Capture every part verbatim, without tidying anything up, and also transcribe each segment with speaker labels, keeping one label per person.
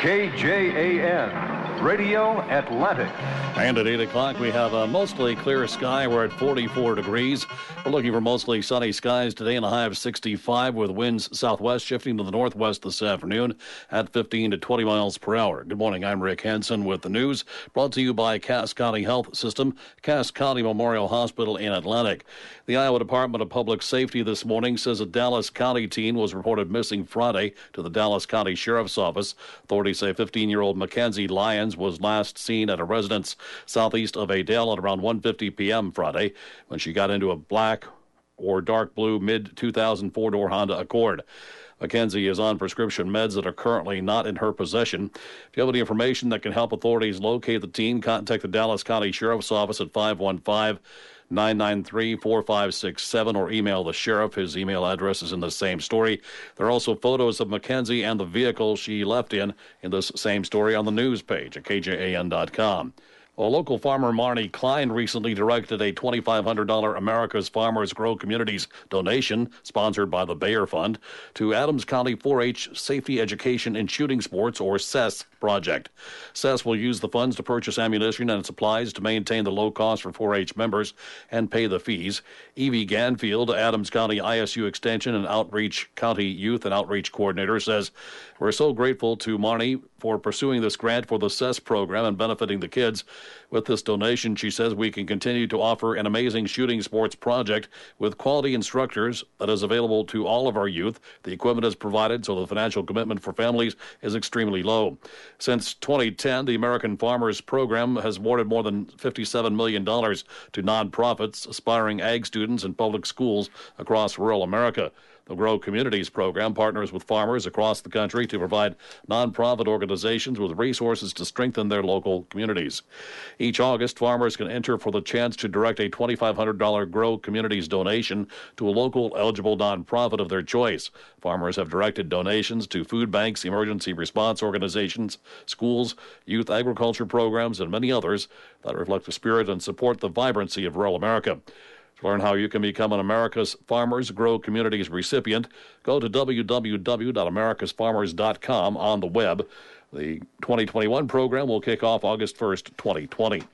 Speaker 1: K J A N, Radio Atlantic.
Speaker 2: And at eight o'clock, we have a mostly clear sky. We're at forty-four degrees. We're looking for mostly sunny skies today and a high of sixty-five with winds southwest shifting to the northwest this afternoon at fifteen to twenty miles per hour. Good morning. I'm Rick Henson with the news brought to you by Cass County Health System, Cass County Memorial Hospital in Atlantic. The Iowa Department of Public Safety this morning says a Dallas County teen was reported missing Friday to the Dallas County Sheriff's Office. Authorities say fifteen-year-old Mackenzie Lyons was last seen at a residence southeast of Adel at around one fifty p.m. Friday when she got into a black or dark blue mid two thousand four-door Honda Accord. Mackenzie is on prescription meds that are currently not in her possession. If you have any information that can help authorities locate the teen, contact the Dallas County Sheriff's Office at five one five, nine nine three, four five six seven or email the sheriff. His email address is in the same story. There are also photos of Mackenzie and the vehicle she left in in this same story on the news page at K J A N dot com. Well, local farmer Marnie Klein recently directed a twenty-five hundred dollars America's Farmers Grow Communities donation, sponsored by the Bayer Fund, to Adams County four H Safety Education in Shooting Sports, or S E S, project. S E S will use the funds to purchase ammunition and supplies to maintain the low cost for four H members and pay the fees. Evie Ganfield, Adams County I S U Extension and Outreach County Youth and Outreach Coordinator, says, "We're so grateful to Marnie for pursuing this grant for the S E S program and benefiting the kids. With this donation," she says, "we can continue to offer an amazing shooting sports project with quality instructors that is available to all of our youth. The equipment is provided, so the financial commitment for families is extremely low." Since twenty ten, the American Farmers Program has awarded more than fifty-seven million dollars to nonprofits, aspiring ag students, and public schools across rural America. The Grow Communities program partners with farmers across the country to provide nonprofit organizations with resources to strengthen their local communities. Each August, farmers can enter for the chance to direct a twenty-five hundred dollars Grow Communities donation to a local eligible nonprofit of their choice. Farmers have directed donations to food banks, emergency response organizations, schools, youth agriculture programs, and many others that reflect the spirit and support the vibrancy of rural America. To learn how you can become an America's Farmers Grow Communities recipient, go to w w w dot americas farmers dot com on the web. The twenty twenty-one program will kick off August first, twenty twenty.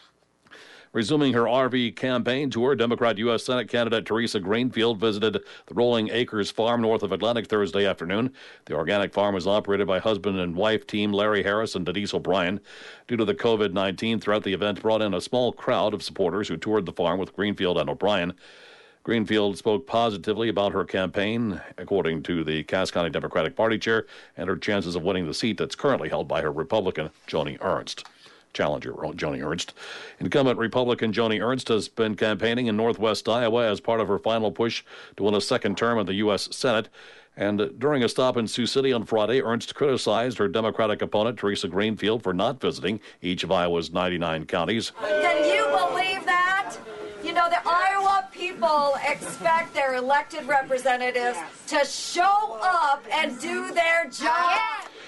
Speaker 2: Resuming her R V campaign tour, Democrat U S Senate candidate Teresa Greenfield visited the Rolling Acres farm north of Atlantic Thursday afternoon. The organic farm is operated by husband and wife team Larry Harris and Denise O'Brien. Due to the covid nineteen threat, the event brought in a small crowd of supporters who toured the farm with Greenfield and O'Brien. Greenfield spoke positively about her campaign, according to the Cass County Democratic Party chair, and her chances of winning the seat that's currently held by her Republican, Joni Ernst. Challenger Joni Ernst. Incumbent Republican Joni Ernst has been campaigning in northwest Iowa as part of her final push to win a second term in the U S Senate. And during a stop in Sioux City on Friday, Ernst criticized her Democratic opponent, Teresa Greenfield, for not visiting each of Iowa's ninety-nine counties.
Speaker 3: Can you believe that? You know, the Iowa people expect their elected representatives to show up and do their job.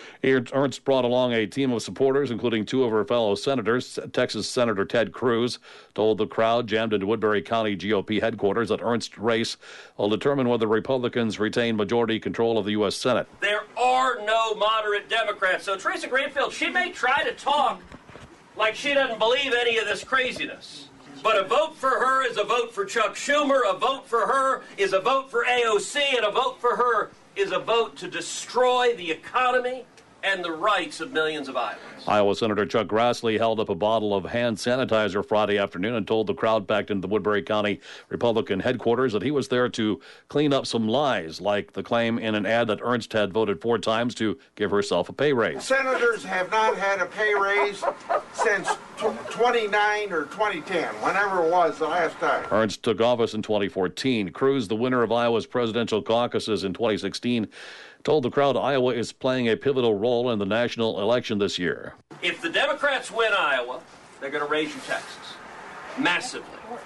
Speaker 2: Ernst brought along a team of supporters, including two of her fellow senators. Texas Senator Ted Cruz told the crowd jammed into Woodbury County G O P headquarters that Ernst's race will determine whether Republicans retain majority control of the U S Senate.
Speaker 4: There are no moderate Democrats, so Teresa Greenfield, she may try to talk like she doesn't believe any of this craziness. But a vote for her is a vote for Chuck Schumer, a vote for her is a vote for A O C, and a vote for her is a vote to destroy the economy and the rights of millions of Iowans.
Speaker 2: Iowa Senator Chuck Grassley held up a bottle of hand sanitizer Friday afternoon and told the crowd packed into the Woodbury County Republican headquarters that he was there to clean up some lies, like the claim in an ad that Ernst had voted four times to give herself a pay raise.
Speaker 5: Senators have not had a pay raise since twenty-nine or twenty ten, whenever it was the last time.
Speaker 2: Ernst took office in twenty fourteen. Cruz, the winner of Iowa's presidential caucuses in twenty sixteen, told the crowd Iowa is playing a pivotal role in the national election this year.
Speaker 4: If the Democrats win Iowa, they're going to raise your taxes massively.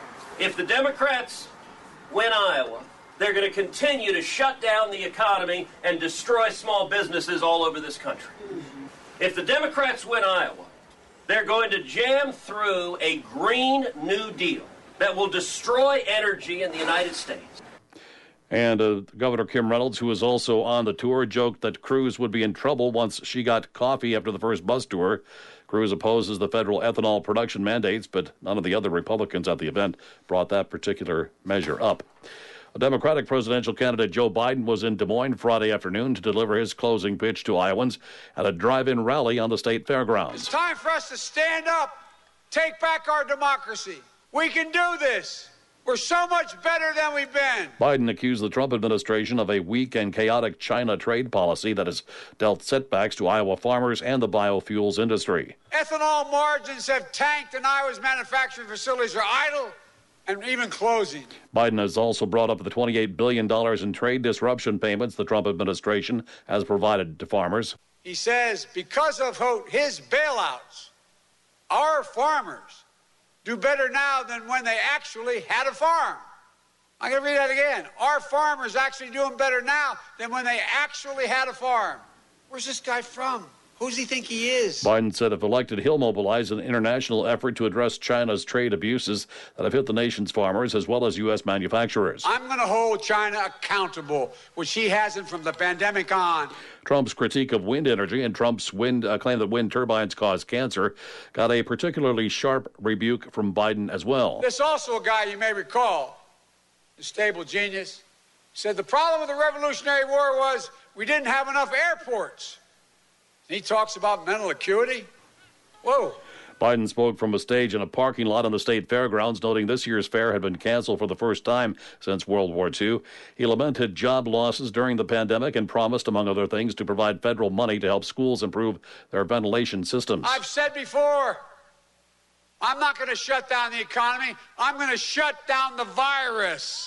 Speaker 4: If the Democrats win Iowa, they're going to continue to shut down the economy and destroy small businesses all over this country. If the Democrats win Iowa, they're going to jam through a Green New Deal that will destroy energy in the United States.
Speaker 2: And uh, Governor Kim Reynolds, who was also on the tour, joked that Cruz would be in trouble once she got coffee after the first bus tour. Cruz opposes the federal ethanol production mandates, but none of the other Republicans at the event brought that particular measure up. A Democratic presidential candidate, Joe Biden, was in Des Moines Friday afternoon to deliver his closing pitch to Iowans at a drive-in rally on the state fairgrounds.
Speaker 6: It's time for us to stand up, take back our democracy. We can do this. We're so much better than we've been.
Speaker 2: Biden accused the Trump administration of a weak and chaotic China trade policy that has dealt setbacks to Iowa farmers and the biofuels industry.
Speaker 6: Ethanol margins have tanked and Iowa's manufacturing facilities are idle and even closing.
Speaker 2: Biden has also brought up the twenty-eight billion dollars in trade disruption payments the Trump administration has provided to farmers.
Speaker 6: He says because of his bailouts, our farmers do better now than when they actually had a farm. I'm going to read that again. Our farmers actually doing better now than when they actually had a farm. Where's this guy from? Who does he think he is?
Speaker 2: Biden said if elected, he'll mobilize an international effort to address China's trade abuses that have hit the nation's farmers as well as U S manufacturers.
Speaker 6: I'm going to hold China accountable, which he hasn't from the pandemic on.
Speaker 2: Trump's critique of wind energy and Trump's wind uh, claim that wind turbines cause cancer got a particularly sharp rebuke from Biden as well.
Speaker 6: There's also a guy you may recall, the stable genius, said the problem with the Revolutionary War was we didn't have enough airports. He talks about mental acuity. Whoa.
Speaker 2: Biden spoke from a stage in a parking lot on the state fairgrounds, noting this year's fair had been canceled for the first time since World War Two. He lamented job losses during the pandemic and promised, among other things, to provide federal money to help schools improve their ventilation systems.
Speaker 6: I've said before, I'm not going to shut down the economy. I'm going to shut down the virus.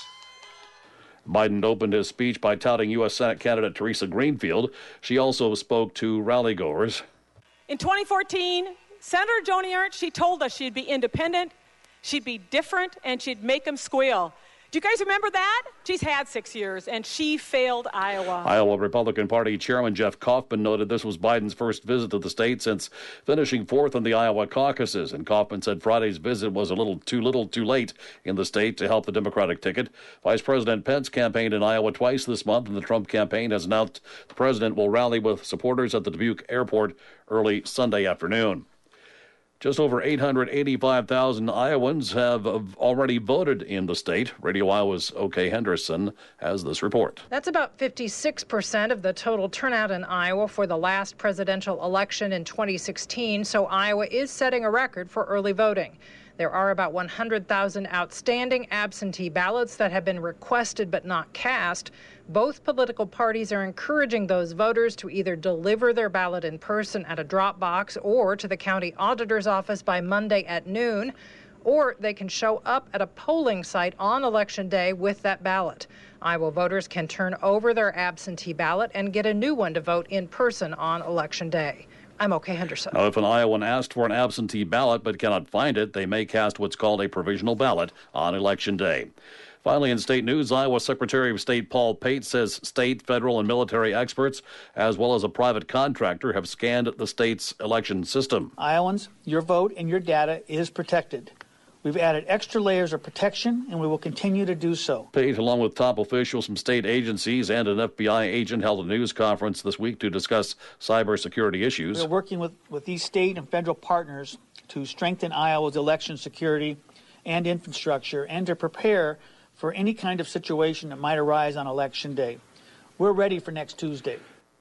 Speaker 2: Biden opened his speech by touting U S Senate candidate Teresa Greenfield. She also spoke to rally-goers.
Speaker 7: In twenty fourteen, Senator Joni Ernst, she told us she'd be independent, she'd be different, and she'd make them squeal. Do you guys remember that? She's had six years, and she failed Iowa.
Speaker 2: Iowa Republican Party Chairman Jeff Kaufman noted this was Biden's first visit to the state since finishing fourth in the Iowa caucuses, and Kaufman said Friday's visit was a little too little too late in the state to help the Democratic ticket. Vice President Pence campaigned in Iowa twice this month, and the Trump campaign has announced the president will rally with supporters at the Dubuque airport early Sunday afternoon. Just over eight hundred eighty-five thousand Iowans have already voted in the state. Radio Iowa's O.K. Henderson has this report.
Speaker 8: That's about fifty-six percent of the total turnout in Iowa for the last presidential election in twenty sixteen, so Iowa is setting a record for early voting. There are about one hundred thousand outstanding absentee ballots that have been requested but not cast. Both political parties are encouraging those voters to either deliver their ballot in person at a drop box or to the county auditor's office by Monday at noon, or they can show up at a polling site on Election Day with that ballot. Iowa voters can turn over their absentee ballot and get a new one to vote in person on Election Day. I'm O.K. Henderson.
Speaker 2: Now, if an Iowan asked for an absentee ballot but cannot find it, they may cast what's called a provisional ballot on Election Day. Finally, in state news, Iowa Secretary of State Paul Pate says state, federal, and military experts, as well as a private contractor, have scanned the state's election system.
Speaker 9: Iowans, your vote and your data is protected. We've added extra layers of protection, and we will continue to do so.
Speaker 2: Pate, along with top officials from state agencies and an F B I agent, held a news conference this week to discuss cybersecurity issues.
Speaker 9: We're working with, with these state and federal partners to strengthen Iowa's election security and infrastructure and to prepare for any kind of situation that might arise on Election Day. We're ready for next Tuesday.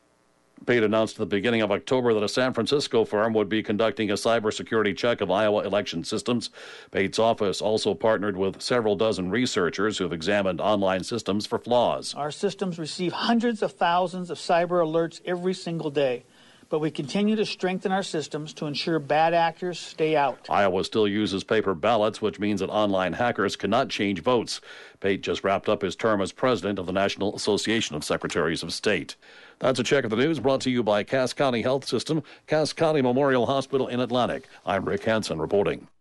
Speaker 2: Pate announced at the beginning of October that a San Francisco firm would be conducting a cybersecurity check of Iowa election systems. Pate's office also partnered with several dozen researchers who have examined online systems for flaws.
Speaker 9: Our systems receive hundreds of thousands of cyber alerts every single day, but we continue to strengthen our systems to ensure bad actors stay out.
Speaker 2: Iowa still uses paper ballots, which means that online hackers cannot change votes. Pate just wrapped up his term as president of the National Association of Secretaries of State. That's a check of the news brought to you by Cass County Health System, Cass County Memorial Hospital in Atlantic. I'm Rick Hansen reporting.